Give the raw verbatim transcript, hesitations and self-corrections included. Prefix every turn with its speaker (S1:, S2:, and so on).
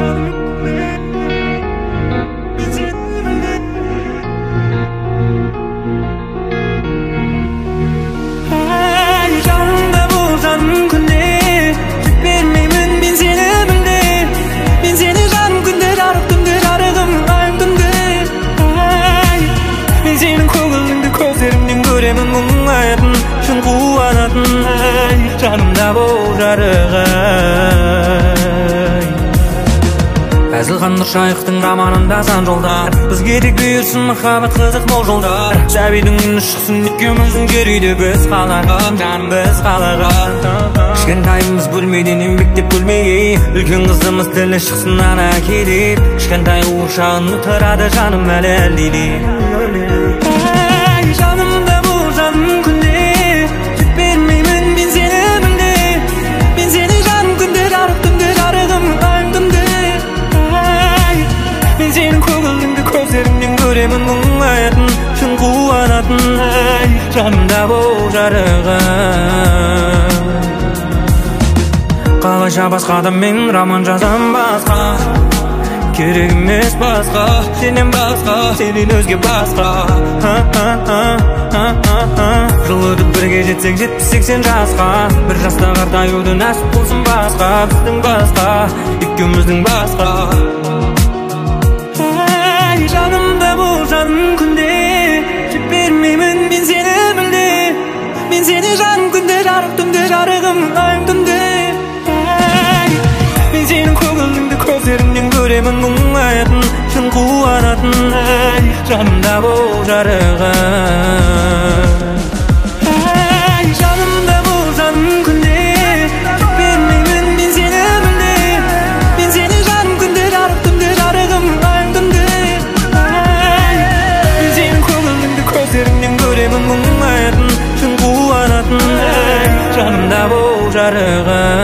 S1: Жанымда бол жарығай Әзілхан Нұршайықтың романында сан жолдар Бізге тек бұйырсын махаббат қызық мол жолдар Сәбидің үні шықсын екеуміздің жер үйде біз қалаған Жаным біз қалаған Кішкентайымыз бөлмеден еңбектеп бөлмеге Үлкен қызымыз тілі шықсын ана келіп Кішкентай ошағын ұтырады жаным әлі әлдейді Жанымда бол жаным күнде Жетпермеймін мен сені мүлде Мен сені жаным күнде жарық түнде жарығым аңдымды Мен сенің көңіліңді көздеріңнен көремін мұңаятын шын қуанатын Жанымда бол жарығым Қалайша басқа адаммен роман жазам басқа Керек емес басқа Сенен басқа Сенен өзге басқа Жыл өтіп бірге жетсек жетпіс сексен жасқа Бір жаста қартаюды нәсіп болсын басқа Біздің басқа Екеуміздің басқа Жанымда бол жаным күнде Жетпермеймін мен сені мүлде Мен сені жаным күнде жарық түнде жарығым аңдымды Мен сенің көңіліңді көздеріңнен көремін мұңаятын шын қуанатын Жанымда бол жарығым Жанымда бол жаным күнде Жетпермеймін мен сені мүлде Мен сені жаным күнде жарық түнде жарығым аңдымды Мен сенің көңіліңді көздеріңнен көремін мұңаятын шын қуанатын Жанымда бол жарығым